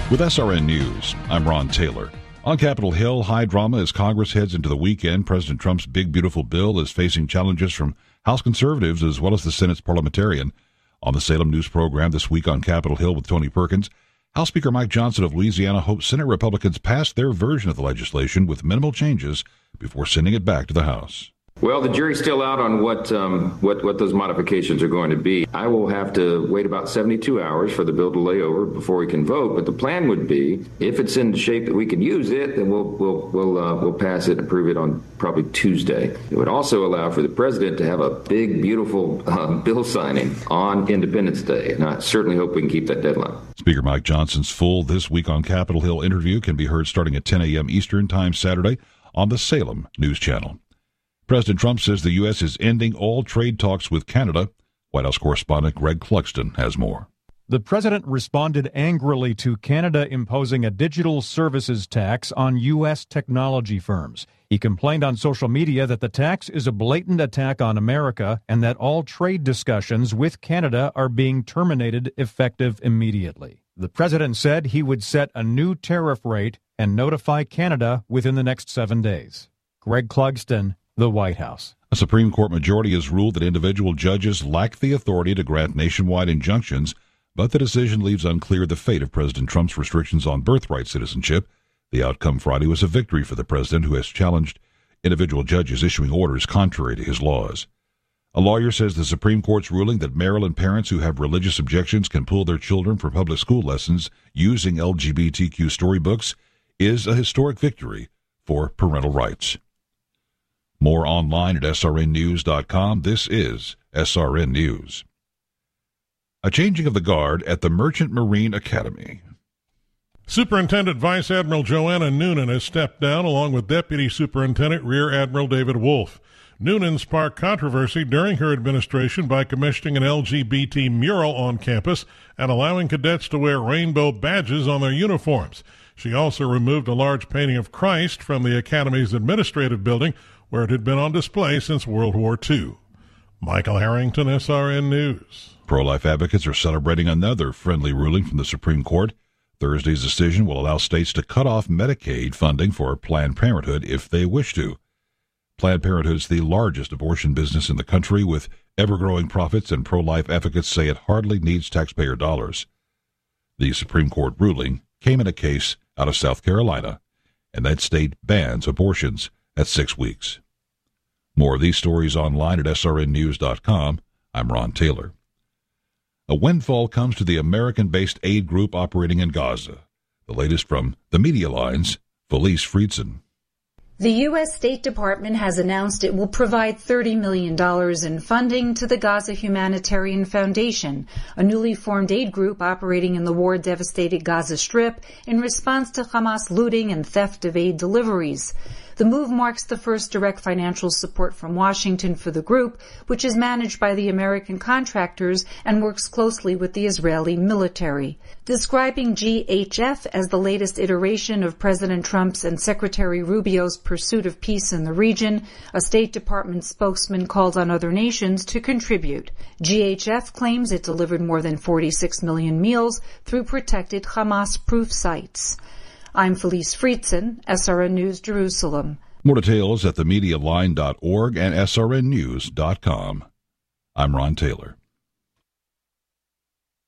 With SRN News, I'm Ron Taylor. On Capitol Hill, high drama as Congress heads into the weekend. President Trump's big, beautiful bill is facing challenges from House conservatives as well as the Senate's parliamentarian. On the Salem News program this week on Capitol Hill with Tony Perkins, House Speaker Mike Johnson of Louisiana hopes Senate Republicans pass their version of the legislation with minimal changes before sending it back to the House. Well, the jury's still out on what those modifications are going to be. I will have to wait about 72 hours for the bill to lay over before we can vote. But the plan would be, if it's in the shape that we can use it, then we'll pass it and approve it on probably Tuesday. It would also allow for the president to have a big, beautiful bill signing on Independence Day, and I certainly hope we can keep that deadline. Speaker Mike Johnson's full This Week on Capitol Hill interview can be heard starting at 10 a.m. Eastern Time Saturday on the Salem News Channel. President Trump says the U.S. is ending all trade talks with Canada. White House correspondent Greg Clugston has more. The president responded angrily to Canada imposing a digital services tax on U.S. technology firms. He complained on social media that the tax is a blatant attack on America and that all trade discussions with Canada are being terminated effective immediately. The president said he would set a new tariff rate and notify Canada within the next 7 days. Greg Clugston, the White House. A Supreme Court majority has ruled that individual judges lack the authority to grant nationwide injunctions, but the decision leaves unclear the fate of President Trump's restrictions on birthright citizenship. The outcome Friday was a victory for the president, who has challenged individual judges issuing orders contrary to his laws. A lawyer says the Supreme Court's ruling that Maryland parents who have religious objections can pull their children from public school lessons using LGBTQ storybooks is a historic victory for parental rights. More online at srnnews.com. This is SRN News. A changing of the guard at the Merchant Marine Academy. Superintendent Vice Admiral Joanna Noonan has stepped down along with Deputy Superintendent Rear Admiral David Wolf. Noonan sparked controversy during her administration by commissioning an LGBT mural on campus and allowing cadets to wear rainbow badges on their uniforms. She also removed a large painting of Christ from the Academy's administrative building, where it had been on display since World War II. Michael Harrington, SRN News. Pro-life advocates are celebrating another friendly ruling from the Supreme Court. Thursday's decision will allow states to cut off Medicaid funding for Planned Parenthood if they wish to. Planned Parenthood is the largest abortion business in the country, with ever-growing profits, and pro-life advocates say it hardly needs taxpayer dollars. The Supreme Court ruling came in a case out of South Carolina, and that state bans abortions at 6 weeks. More of these stories online at srnnews.com. I'm Ron Taylor. A windfall comes to the American-based aid group operating in Gaza. The latest from the Media Line's Felice Friedson. The U.S. State Department has announced it will provide $30 million in funding to the Gaza Humanitarian Foundation, a newly formed aid group operating in the war-devastated Gaza Strip in response to Hamas looting and theft of aid deliveries. The move marks the first direct financial support from Washington for the group, which is managed by the American contractors and works closely with the Israeli military. Describing GHF as the latest iteration of President Trump's and Secretary Rubio's pursuit of peace in the region, a State Department spokesman called on other nations to contribute. GHF claims it delivered more than 46 million meals through protected Hamas-proof sites. I'm Felice Friedson, SRN News, Jerusalem. More details at themedialine.org and srnnews.com. I'm Ron Taylor.